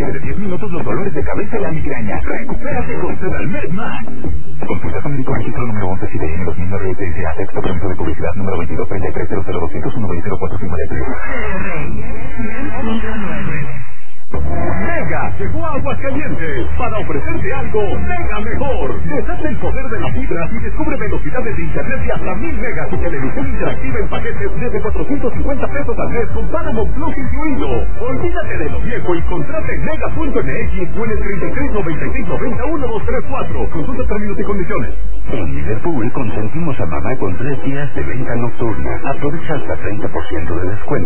requiere de 10 minutos los dolores de cabeza y la migraña. Recupérate con Sedalmed Max. Consulta con médico registro número 11 CDN 2009 TSA texto permiso de publicidad número 2233000201 Mega llegó a Aguascalientes para ofrecerte algo mega mejor. Deshace el poder de la fibra y descubre velocidades de internet de hasta 1000 megas y televisión interactiva en paquetes desde 450 pesos al mes con Paramount Plus incluido. Olvídate de lo viejo y contrata en mega.mx o en el 3396901234. Consulta términos y condiciones. En Liverpool consentimos a mamá con 3 días de venta nocturna. Aprovecha hasta 30% de descuento.